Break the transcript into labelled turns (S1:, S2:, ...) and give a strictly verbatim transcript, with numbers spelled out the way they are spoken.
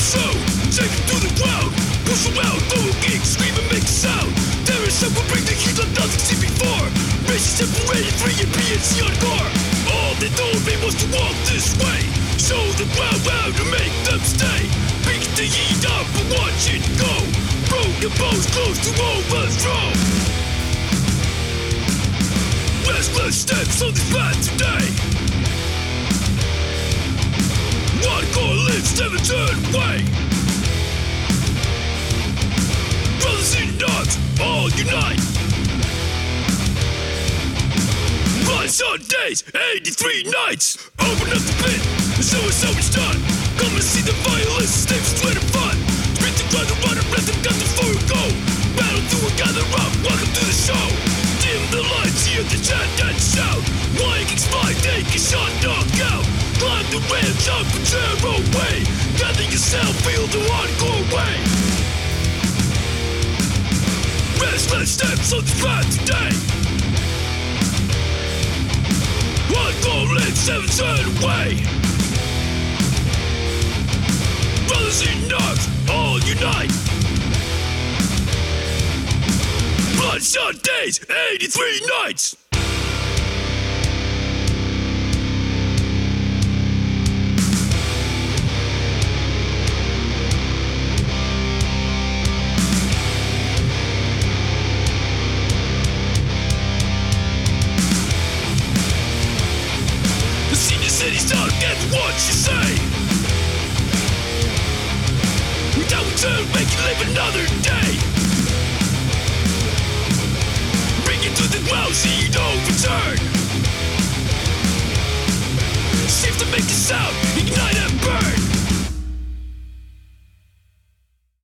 S1: so take it to the ground. Push them out, throw a kick, scream and make a sound. There is some will bring the heat like nothing seen before. Races separated, free and P N C on car. All they told me was to walk this way. Show the crowd round to make them stay. Pick the heat up and watch it go. Broken bones close to overthrow. Restless steps on this path today. One core lives, never turn away. Brothers in arms, all unite. Bloodshot days, eighty-three nights. Open up the pit, and show us how it's done. Come and see the violence, slaves, sweat and fun. Spit the ground, the water, rhythm, got the fur go. Battle through and gather up, welcome to the show. Dim the lights, hear the chant and shout. Vikings fight, take a shot, knock out. Climb the ramp, jump and tear away. Gather yourself, feel the hardcore way. Restless steps on the path today. One goal lives, seven turn away. Brothers in arms, all unite. Bloodshot days, eighty-three nights. The senior city's down, get what you say. Without return, make you live another day. To the ground, see no return. Shift to make a sound.